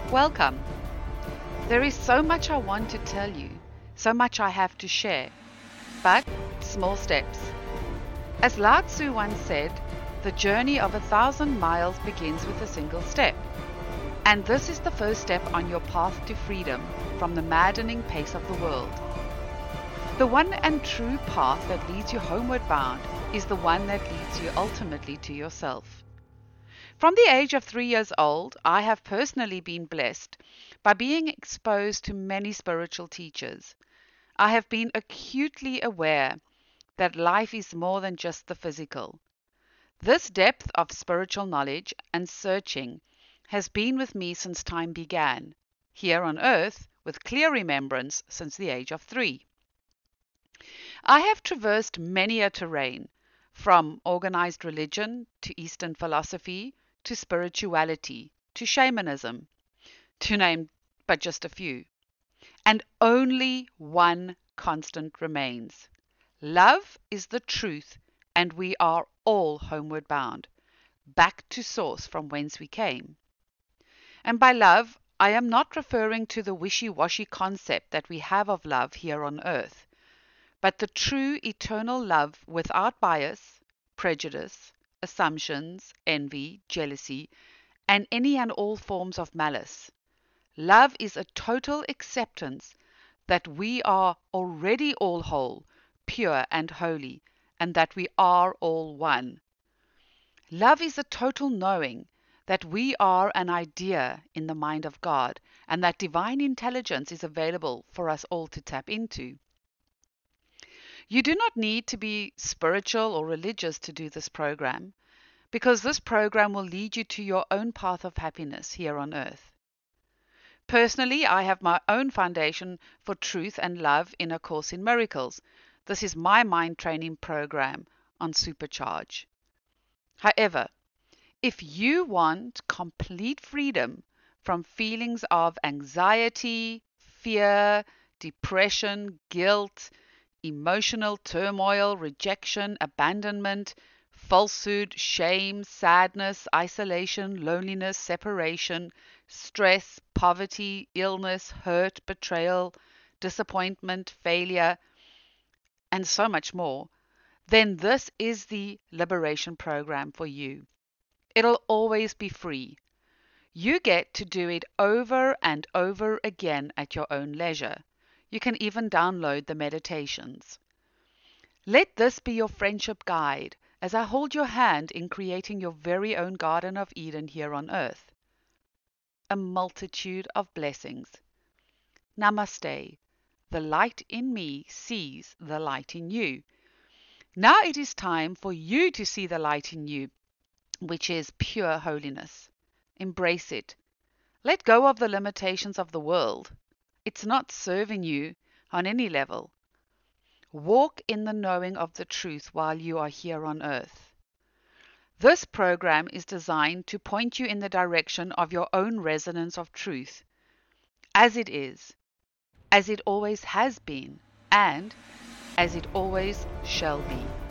Welcome. There is so much I want to tell you, so much I have to share, but small steps. As Lao Tzu once said, the journey of 1,000 miles begins with a single step. And this is the first step on your path to freedom from the maddening pace of the world. The one and true path that leads you homeward bound is the one that leads you ultimately to yourself. From the age of 3 years old, I have personally been blessed by being exposed to many spiritual teachers. I have been acutely aware that life is more than just the physical. This depth of spiritual knowledge and searching has been with me since time began, here on earth with clear remembrance since the age of 3. I have traversed many a terrain, from organized religion to Eastern philosophy to spirituality to shamanism, to name but just a few. And only one constant remains. Love is the truth, and we are all homeward bound, back to source from whence we came. And by love, I am not referring to the wishy-washy concept that we have of love here on earth, but the true eternal love without bias, prejudice, assumptions, envy, jealousy, and any and all forms of malice. Love is a total acceptance that we are already all whole, pure and holy, and that we are all one. Love is a total knowing that we are an idea in the mind of God, and that divine intelligence is available for us all to tap into. You do not need to be spiritual or religious to do this program, because this program will lead you to your own path of happiness here on earth. Personally, I have my own foundation for truth and love in A Course in Miracles. This is my mind training program on Supercharge. However, if you want complete freedom from feelings of anxiety, fear, depression, guilt, emotional turmoil, rejection, abandonment, falsehood, shame, sadness, isolation, loneliness, separation, stress, poverty, illness, hurt, betrayal, disappointment, failure, and so much more, then this is the liberation program for you. It'll always be free. You get to do it over and over again at your own leisure. You can even download the meditations. Let this be your friendship guide as I hold your hand in creating your very own Garden of Eden here on earth. A multitude of blessings. Namaste. The light in me sees the light in you. Now it is time for you to see the light in you, which is pure holiness. Embrace it. Let go of the limitations of the world. It's not serving you on any level. Walk in the knowing of the truth while you are here on earth. This program is designed to point you in the direction of your own resonance of truth, as it is, as it always has been, and as it always shall be.